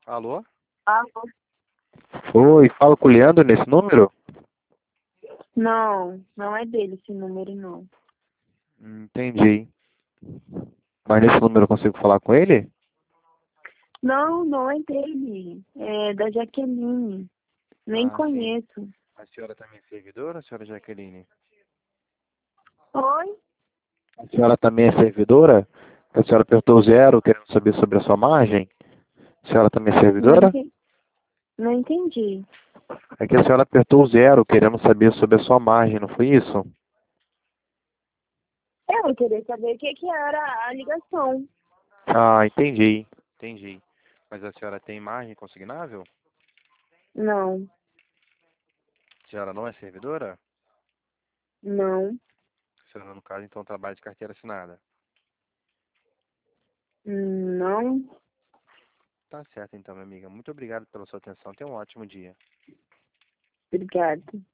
Alô? Alô? Oi, fala com o Leandro nesse número? Não, não é dele esse número, não. Entendi. Mas nesse número eu consigo falar com ele? Não, não é dele. É da Jaqueline. Nem Ah, sim. conheço. A senhora também é servidora, senhora Jaqueline? Oi? A senhora também é servidora? A senhora apertou zero querendo saber sobre a sua margem? A senhora também é Não servidora? entendi. Não entendi. É que a senhora apertou zero querendo saber sobre a sua margem, não foi isso? Eu queria saber o que era a ligação. Ah, entendi. Entendi. Mas a senhora tem margem consignável? Não, A senhora não é servidora? não, A senhora, no caso, então trabalha de carteira assinada. não. Tá certo então, minha amiga. Muito obrigado pela sua atenção. Tenha um ótimo dia. Obrigada.